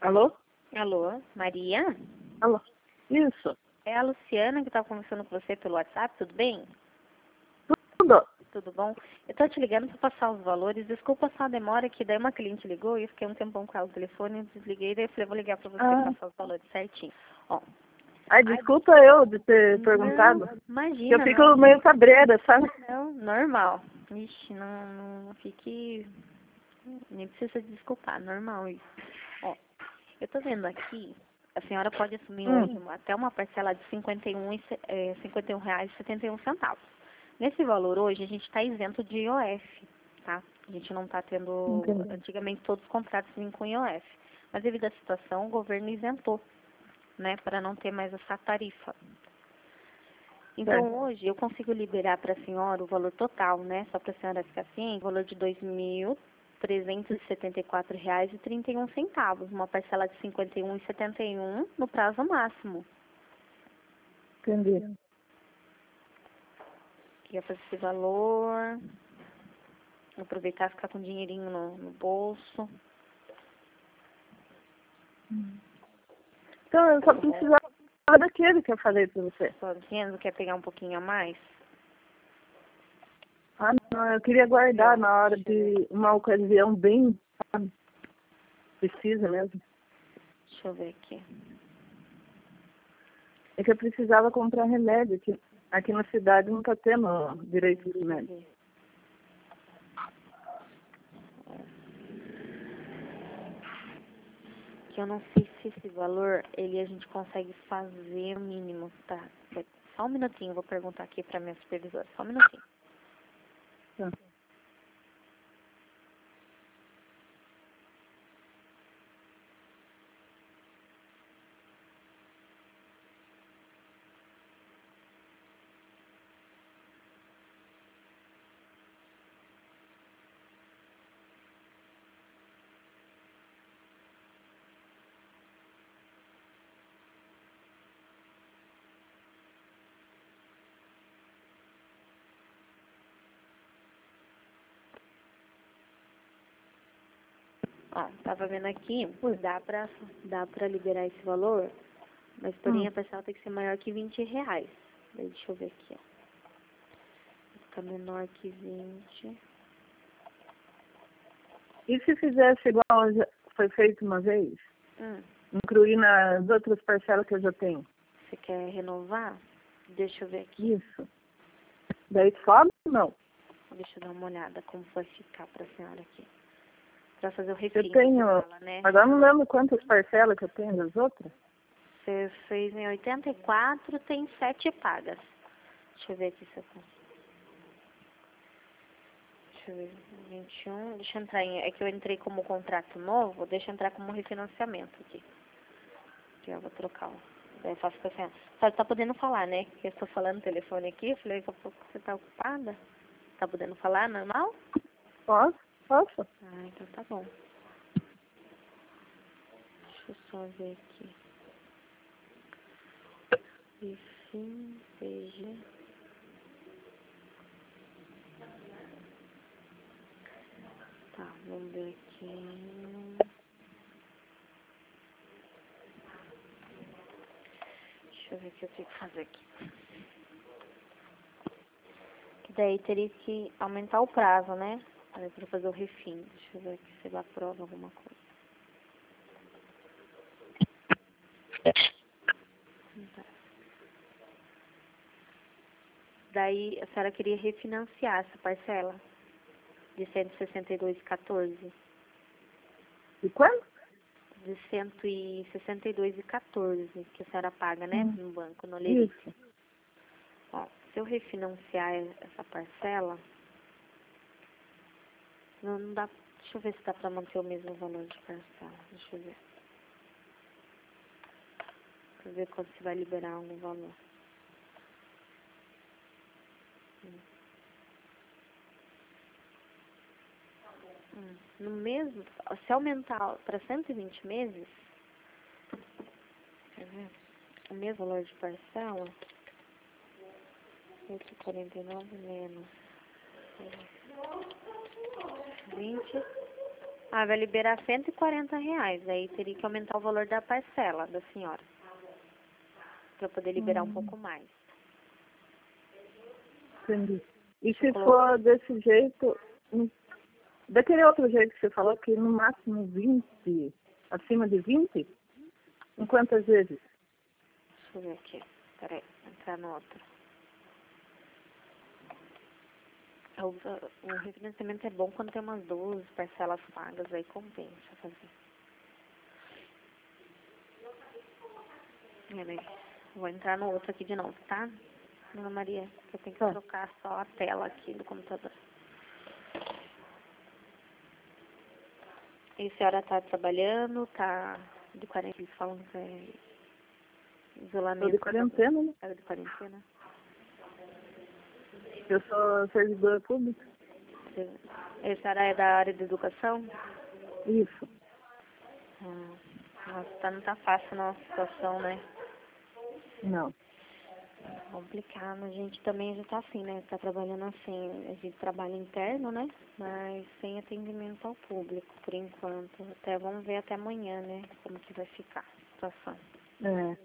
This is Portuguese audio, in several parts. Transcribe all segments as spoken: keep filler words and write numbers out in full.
Alô? Alô, Maria? Alô? Isso. É a Luciana que estava conversando com você pelo WhatsApp, tudo bem? Tudo. Tudo bom? Eu tô te ligando para passar os valores. Desculpa só a demora, que daí uma cliente ligou e eu fiquei um tempão com ela no telefone, eu desliguei, daí eu falei, vou ligar para você Ah. passar os valores certinho. Ó. Ai, desculpa eu de ter perguntado. Não, imagina, Que eu fico não. meio cabreira, sabe? Não, normal. Ixi, não, não fique... Nem precisa se desculpar, normal isso. Ó, eu tô vendo aqui, a senhora pode assumir Hum. hoje até uma parcela de cinquenta e um, e se- é, cinquenta e um reais e setenta e um centavos. Nesse valor hoje, a gente está isento de I O F, tá? A gente não está tendo... Entendi. Antigamente, todos os contratos vinham com I O F. Mas, devido à situação, o governo isentou, né? Para não ter mais essa tarifa. Então, Certo. hoje, eu consigo liberar para a senhora o valor total, né? Só para a senhora ficar assim, o valor de dois mil trezentos e setenta e quatro reais e trinta e um centavos. Uma parcela de cinquenta e um reais e setenta e um centavos no prazo máximo. Entendi. Queria fazer esse valor. Aproveitar e ficar com dinheirinho no, no bolso. Então, eu só precisava daquele que eu falei pra você. Só dizendo, quer pegar um pouquinho a mais? Ah, não, eu queria guardar na hora de uma ocasião bem, sabe? Precisa mesmo. Deixa eu ver aqui. É que eu precisava comprar remédio, que aqui na cidade não tá tendo direito de remédio. Que eu não sei se esse valor, ele a gente consegue fazer o mínimo, tá? Só um minutinho, eu vou perguntar aqui pra minha supervisora. Só um minutinho. Tá. Ó, tava vendo aqui, dá pra, dá pra liberar esse valor, mas porém Hum. a parcela tem que ser maior que vinte reais. Daí, deixa eu ver aqui, ó. Fica menor que vinte. E se fizesse igual já foi feito uma vez? Hum, Incluir nas outras parcelas que eu já tenho? você quer renovar? Deixa eu ver aqui. Isso. Daí sobe ou não? Deixa eu dar uma olhada como vai ficar pra senhora aqui. Pra fazer o Eu refim, tenho, você fala, né? agora não lembro quantas parcelas que eu tenho das outras. Você fez em oitenta e quatro, tem sete pagas. Deixa eu ver aqui se eu consigo. Deixa eu ver. vinte e um. Deixa eu entrar em. É que eu entrei como contrato novo, deixa eu entrar como refinanciamento aqui. Aqui eu vou trocar. Ó. Daí eu faço assim. Só tá podendo falar, né? Que eu estou falando no telefone aqui. Eu falei, daqui a pouco você tá ocupada? Tá podendo falar normal? Posso? Posso? Ah, então tá bom. Deixa eu só ver aqui. Refim, P G. Tá, vamos ver aqui. Deixa eu ver o que eu tenho que fazer aqui. Que daí teria que aumentar o prazo, né? Aí pra fazer o refim. Deixa eu ver aqui se ele aprova alguma coisa. Tá. Daí a senhora queria refinanciar essa parcela de cento e sessenta e dois e quatorze. E quanto? De cento e sessenta e dois e quatorze que a senhora paga, né? Hum. No banco, no Lerite. Isso. Ó, se eu refinanciar essa parcela, não, não dá. Deixa eu ver se dá pra manter o mesmo valor de parcela. Deixa eu ver. Pra ver quando você vai liberar algum valor. Hum. Hum. No mesmo, se aumentar para cento e vinte meses, quer ver? O mesmo valor de parcela, cento e quarenta e nove menos vinte. Ah, vai liberar cento e quarenta reais. Aí teria que aumentar o valor da parcela da senhora. Para poder liberar um Hum, pouco mais. entendi. E se Colocou. for desse jeito, hum, daquele outro jeito que você falou, que no máximo vinte, acima de vinte, em quantas vezes? Deixa eu ver aqui. Peraí, entrar no outro. O, o refinanciamento é bom quando tem umas duas parcelas pagas, aí compensa fazer. Peraí, vou entrar no outro aqui de novo, tá? Dona Maria, eu tenho que Tá. trocar só a tela aqui do computador. E a senhora tá trabalhando, tá de quarentena, eles falam que é Estou isolamento. de quarentena, né? Era de quarentena. Eu sou servidora pública. Você- A senhora é da área de educação? Isso. Hum. Nossa, tá, não tá fácil a nossa situação, né? Não. Complicado. A gente também já tá assim, né? Tá trabalhando assim. A gente trabalha interno, né? Mas sem atendimento ao público, por enquanto. Até vamos ver até amanhã, né? Como que vai ficar a situação. É.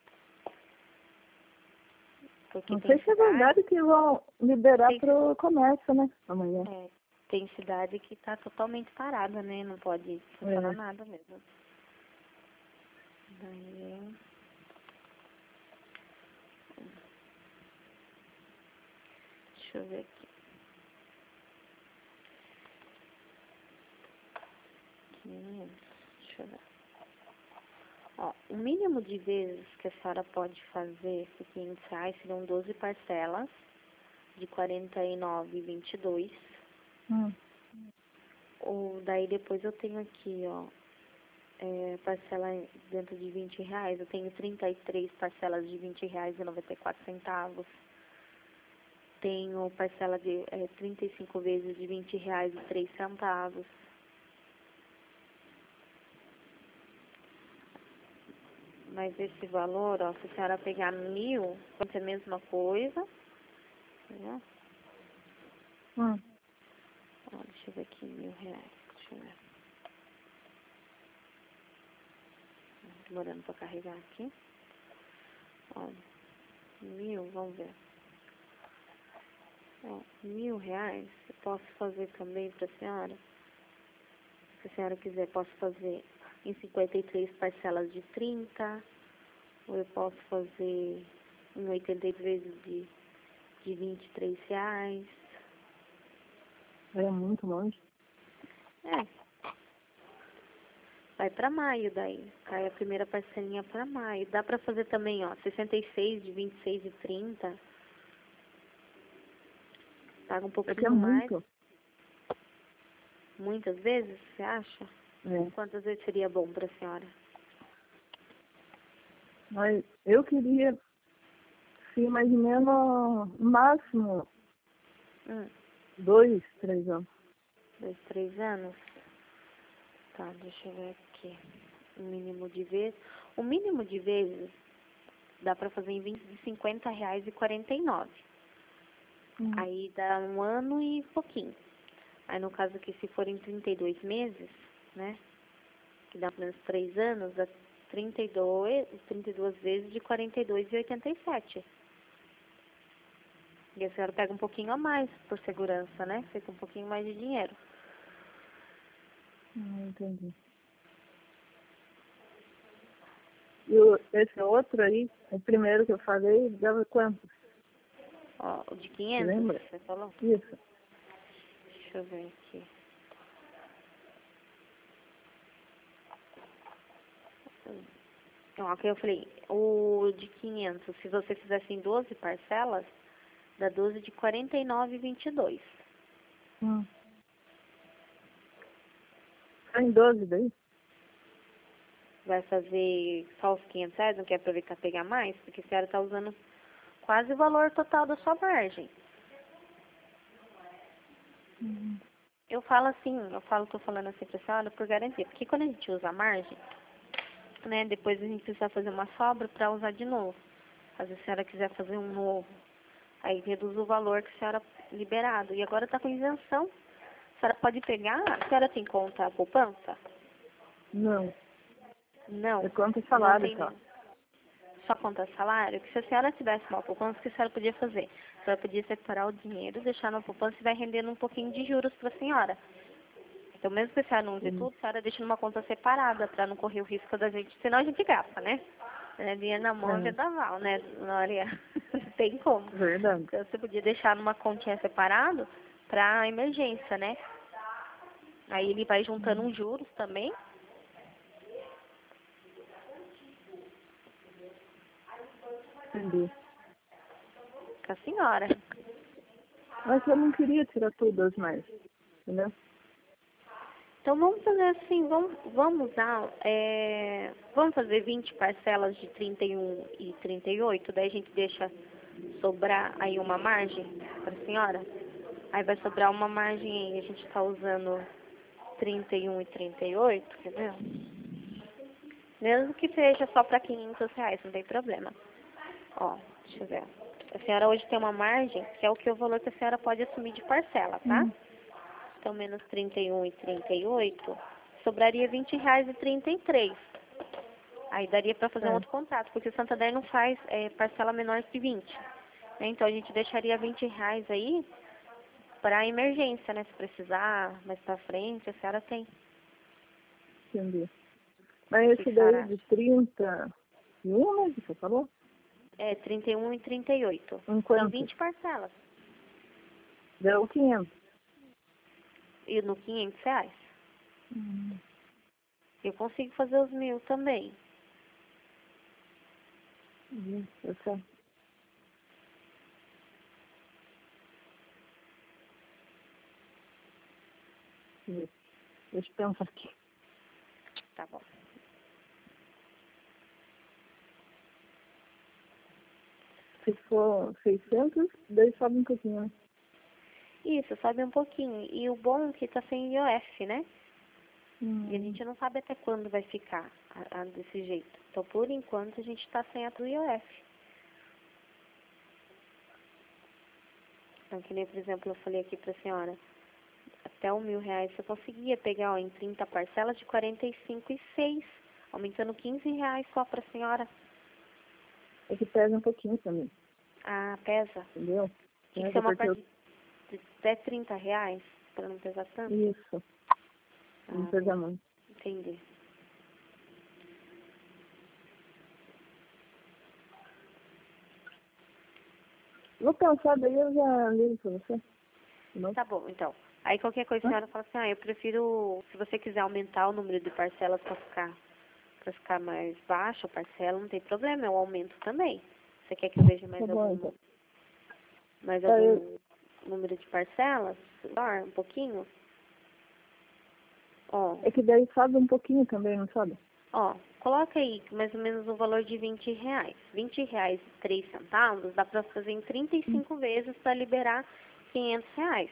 Porque Não tem sei se é cidade, verdade que vão liberar tem, para o comércio, né? Amanhã. é, tem cidade que tá totalmente parada, né? Não pode funcionar É. nada mesmo. Daí, deixa eu ver aqui. quinhentos, deixa eu ver. Ó, o mínimo de vezes que a senhora pode fazer por quinhentos reais seriam doze parcelas de quarenta e nove reais e vinte e dois centavos. Hum. Ou daí depois eu tenho aqui, ó, é, parcela dentro de vinte reais. Eu tenho trinta e três parcelas de vinte reais e noventa e quatro centavos. Tenho parcela de é, trinta e cinco vezes de vinte reais e três centavos. Mas esse valor, ó, se a senhora pegar mil, vai ser a mesma coisa. Entendeu? Hum. Ó, deixa eu ver aqui, mil reais. Deixa eu ver. Demorando pra carregar aqui. Olha, mil, vamos ver. Ó, mil reais, eu posso fazer também pra senhora. Se a senhora quiser, posso fazer em cinquenta e três parcelas de trinta. Ou eu posso fazer em oitenta e três vezes de, de vinte e três reais. É muito longe. É. Vai pra maio daí. Cai a primeira parcelinha pra maio. Dá pra fazer também, ó, sessenta e seis de vinte e seis e trinta. Paga um É que é pouquinho mais. muito. Muitas vezes, você acha? É. Quantas vezes seria bom pra senhora? Mas eu queria, sim, mais ou menos, no máximo, Hum, dois, três anos. dois, três anos? Tá, deixa eu ver aqui. O mínimo de vezes. O mínimo de vezes dá pra fazer em vinte de cinquenta reais e quarenta e nove. Hum. Aí dá um ano e pouquinho. Aí no caso aqui, se forem trinta e dois meses, né? Que dá pelo menos três anos, dá trinta e dois, trinta e duas vezes de quarenta e dois reais e oitenta e sete. E a senhora pega um pouquinho a mais por segurança, né? Fica um pouquinho mais de dinheiro. Não entendi. E o, esse outro aí, o primeiro que eu falei, dava quanto? Ó, o de Você quinhentos, lembra? você falou? Isso. Deixa eu ver aqui. Ó, que eu falei, o de quinhentos, se você fizesse em doze parcelas, dá doze de quarenta e nove reais e vinte e dois. Hum. Tá em doze daí? Vai fazer só os quinhentos reais, não quer aproveitar e pegar mais? Porque a senhora está usando quase o valor total da sua margem. Uhum. Eu falo assim, eu falo, tô falando assim pra senhora por garantia, porque quando a gente usa a margem, né, depois a gente precisa fazer uma sobra para usar de novo. Caso a senhora quiser fazer um novo, aí reduz o valor que a senhora liberado. E agora tá com isenção, A senhora pode pegar, a senhora tem conta poupança? Não. Não. É conta Não salário tem só. só conta salário? Que se a senhora tivesse uma poupança, o que a senhora podia fazer? A senhora podia separar o dinheiro, deixar na poupança e vai rendendo um pouquinho de juros para a senhora. Então, mesmo que a senhora não use Sim. tudo, a senhora deixa numa conta separada para não correr o risco da gente, senão a gente gasta, né? É, dinheiro na mão é É. vendaval, né, Maria? Não tem como. Verdade. Então, você podia deixar numa continha separado para emergência, né? Aí ele vai juntando uns juros também. Entendi. Com a senhora. Mas eu não queria tirar todas mais. Entendeu? Então vamos fazer assim, vamos, vamos dar, é, vamos fazer vinte parcelas de trinta e um e trinta e oito, daí a gente deixa sobrar aí uma margem para a senhora. Aí vai sobrar uma margem aí, a gente está usando trinta e um e trinta e oito, quer ver? Mesmo que seja só para quinhentos reais, não tem problema. Ó, deixa eu ver. A senhora hoje tem uma margem, que é o que o valor que a senhora pode assumir de parcela, tá? Hum. Então, menos trinta e um e trinta e oito, sobraria vinte reais e trinta e três. Aí daria para fazer um É. outro contrato, porque o Santander não faz é, parcela menor que vinte. Né? Então, a gente deixaria vinte reais aí para emergência, né? Se precisar, mais para frente, a senhora tem. Entendi. Mas O que esse a daí senhora de acha? trinta e um, né, que você falou? É, trinta e um e trinta e oito. Em Em quanto? vinte parcelas. Deu quinhentos. E no quinhentos reais. Hum. Eu consigo fazer os mil também. Uhum. Eu sei. Isso. Deixa eu pensar aqui. Tá bom. Se for seiscentos, daí sobe um pouquinho, né? Isso, sobe um pouquinho. E o bom é que tá sem I O F, né? Hum. E a gente não sabe até quando vai ficar a, a desse jeito. Então, por enquanto, a gente está sem a do I O F. Então, que nem, por exemplo, eu falei aqui para a senhora, até um mil reais você conseguia pegar ó, em trinta parcelas de quarenta e cinco e seis, aumentando quinze reais só para a senhora. É que pesa um pouquinho também, Ah, pesa. entendeu? Tinha que ser Pesa uma porque eu... parte de até trinta reais, para não pesar tanto. Isso. Não Ah, pesa muito. entendi. Vou pensar, daí eu já ligo pra você. Não? Tá bom, então. Aí qualquer coisa a Hã? senhora fala assim, ah, eu prefiro, se você quiser aumentar o número de parcelas para ficar, para ficar mais baixo a parcela, não tem problema, eu aumento também. Você quer que eu veja mais Tá bom, algum, então. mais Tá, eu... algum número de parcelas? Maior, um pouquinho? Ó, É que daí sobe um pouquinho também, não sobe? ó, coloca aí mais ou menos o valor de vinte reais. vinte reais e três centavos dá para fazer em trinta e cinco vezes para liberar quinhentos reais.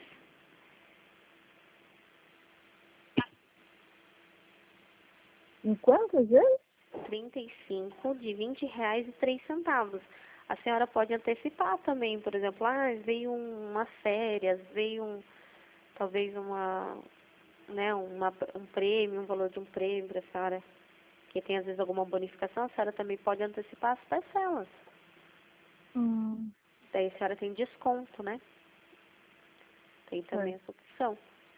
Em quantas vezes? trinta e cinco de vinte reais e três centavos. A senhora pode antecipar também, por exemplo, ah, veio um- umas férias, veio um, talvez uma, né, uma, um prêmio, um valor de um prêmio para a senhora, que tem às vezes alguma bonificação, a senhora também pode antecipar as parcelas. Hum. Daí a senhora tem desconto, né? Tem também É. essa opção.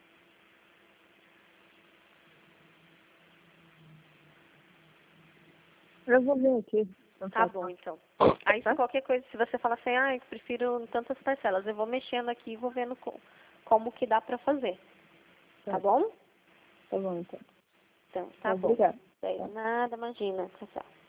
Eu vou ver aqui. Tá Pensar, bom, tá? então. Aí se Tá? qualquer coisa, se você falar assim, ah, eu prefiro tantas parcelas, eu vou mexendo aqui e vou vendo co- como que dá pra fazer. Tá Tá. bom? Tá bom, então. Então, Tá, tá bom. obrigada. Daí, Tá. nada, imagina. Tchau, tchau.